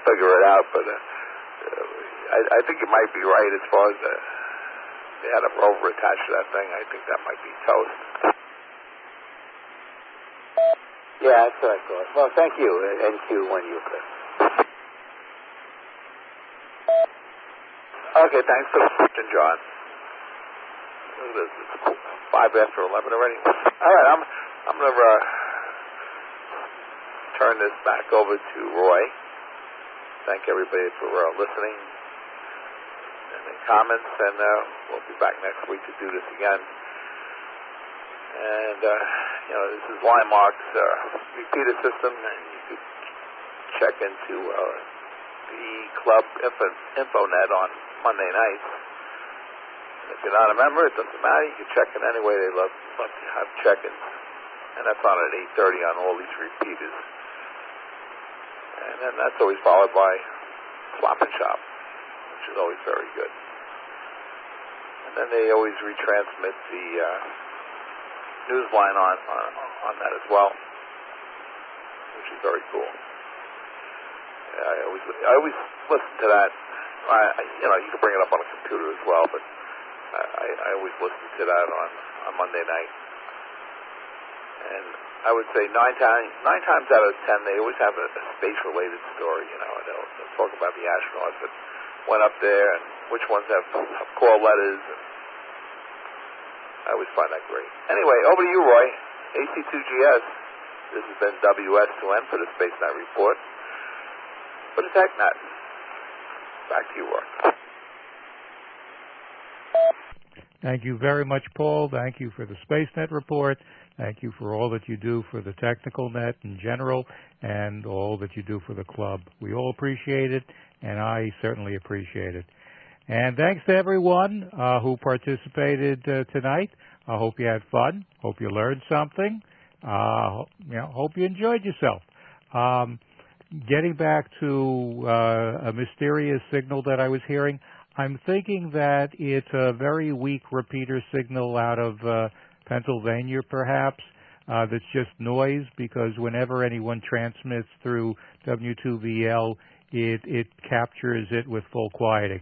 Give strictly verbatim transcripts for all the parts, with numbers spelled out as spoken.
figure it out, but uh, uh, I, I think you might be right as far as uh, they had a rover attached to that thing. I think that might be toast. Yeah, that's what I thought. Well, thank you, N Q one Euclid. Okay, thanks for the question, John. Look at this. It's five after eleven already. All right, I'm I'm going to uh, turn this back over to Roy. Thank everybody for uh, listening and the comments, and uh, we'll be back next week to do this again. And, uh, you know, this is Linemark's uh, repeater system, and you could check into uh, the club info, InfoNet on Monday nights. And if you're not a member, it doesn't matter. You can check in anyway. They love, love to have check-ins. And that's on at eight thirty on all these repeaters. And then that's always followed by Flop and Shop, which is always very good. And then they always retransmit the uh, Newsline on, on on that as well, which is very cool. Yeah, I always I always listen to that. I, I you know you can bring it up on a computer as well, but I, I always listen to that on, on Monday night. And I would say nine times nine times out of ten they always have a, a space related story. You know, they'll, they'll talk about the astronauts that went up there and which ones have, have call letters. And I always find that great. Anyway, over to you, Roy. A C two G S. This has been W S two N for the Space Night Report. For the TechNet. Back to you, Roy. Thank you very much, Paul. Thank you for the SpaceNet report. Thank you for all that you do for the Technical Net in general and all that you do for the club. We all appreciate it, and I certainly appreciate it. And thanks to everyone uh, who participated uh, tonight. I hope you had fun. Hope you learned something. Uh, you know, hope you enjoyed yourself. Um, getting back to uh, a mysterious signal that I was hearing, I'm thinking that it's a very weak repeater signal out of uh, Pennsylvania, perhaps, uh, that's just noise, because whenever anyone transmits through W two V L, it, it captures it with full quieting.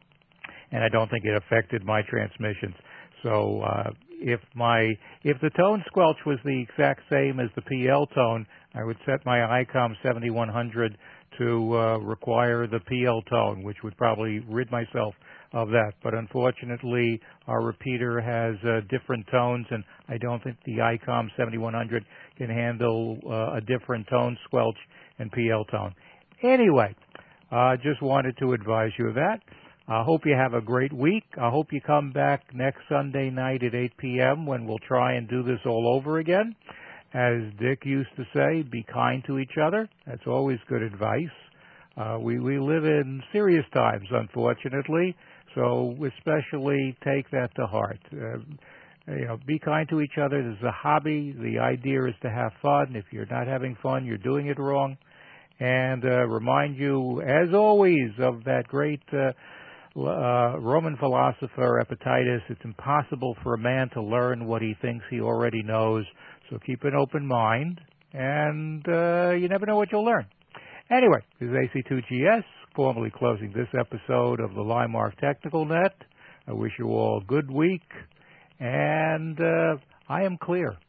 And I don't think it affected my transmissions. So uh, if my if the tone squelch was the exact same as the P L tone, I would set my ICOM seventy-one hundred to uh, require the P L tone, which would probably rid myself of that. But unfortunately, our repeater has uh, different tones, and I don't think the ICOM seventy-one hundred can handle uh, a different tone squelch and P L tone. Anyway, I uh, just wanted to advise you of that. I hope you have a great week. I hope you come back next Sunday night at eight p m when we'll try and do this all over again. As Dick used to say, be kind to each other. That's always good advice. Uh, we, we live in serious times, unfortunately, so especially take that to heart. Uh, you know, be kind to each other. This is a hobby. The idea is to have fun. If you're not having fun, you're doing it wrong. And uh, remind you, as always, of that great uh, uh, Roman philosopher Epictetus. It's impossible for a man to learn what he thinks he already knows. So keep an open mind, and uh, you never know what you'll learn. Anyway, this is A C two G S, formally closing this episode of the Linemark Technical Net. I wish you all a good week, and uh, I am clear.